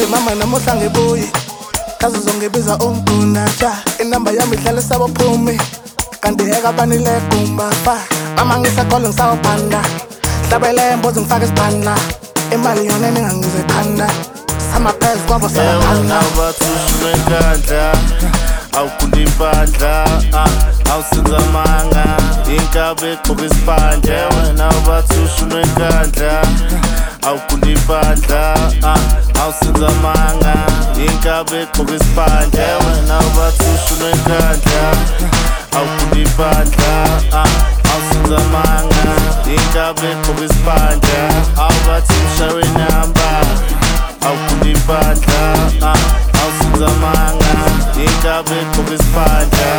Sorry mama namuhla ngibuye kaze uzongibiza umgunatsha inamba yami idlala sabaphumi kanti ekabanile kumbafa mama ngisakole ngisawuphanda hlabele mbozi ngifake isibhandla imali yona ningangizekhanda samaphezi kwabo sabaphanda bathi ushunwe nkandla awukunda impandla awusenza amanga inkabe egqoka isiphandle wena bathi ushunwe nkandla awukunda impandla awusenza amanga inkabe egqoka isiphandle wena bathi ushunwe nkandla awukunda impandla awusenza amanga inkabe egqoka isiphandle awubathi mshawe namba awukunda impandla awusenza amanga inkabe egqoka isiphandla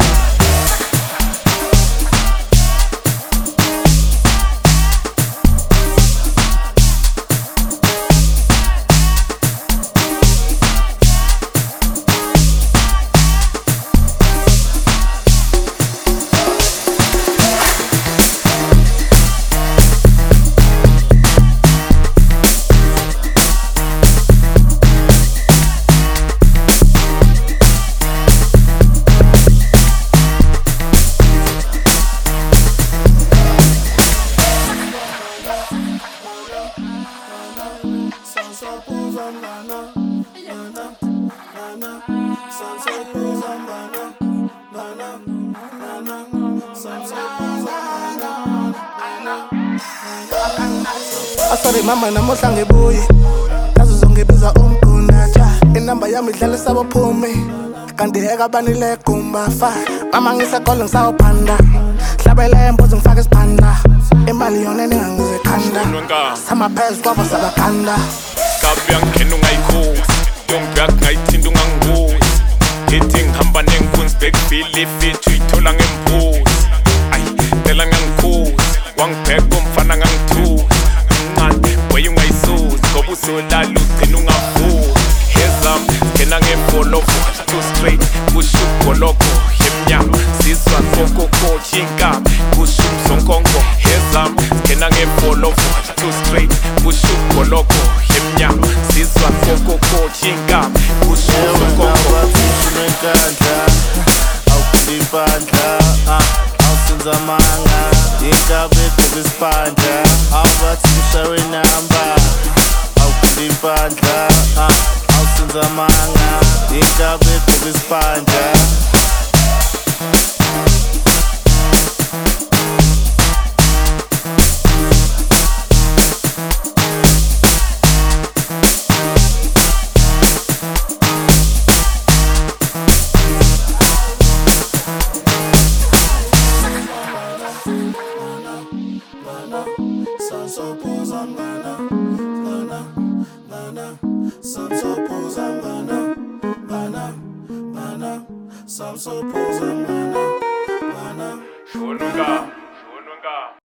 Sorry mama namuhla ngibuye kaze uzongibiza umgunatsha inamba yami idlala sabaphumi kanti ekabanile kumbafa mama ngisakole ngisawuphanda hlabele mbozi ngifake isibhandla imali yona ningangizekhanda samaphezi kwabo sabakhanda kabe angena ungayikhosi yongibheka ngayithinta ungangibuzi ithi ngihamba nenkunzi bekufile ifithi uyithola ngembuzi ayi phela ngangikhuzi wangibheka umfana ngangithuza mncane way ungayisuzi ngoba usolala ugcina ungavuki hezam singena ngebholovo too straight kusho ugoloko emnyama sizwa kokoko inkabi kusho umzonkongo hezam singena ngebholovo too straight kusho ugoloko emnyama sizwa kokoko inkabi kusho umzonkongo ushunwe nkandla awukunda impandla awusenza amanga inkabe egqoka isiphandla awubathi mshawe namba awukunda impandla awusenza amanga inkabe egqoka isiphandla Some so pose, I'm gonna.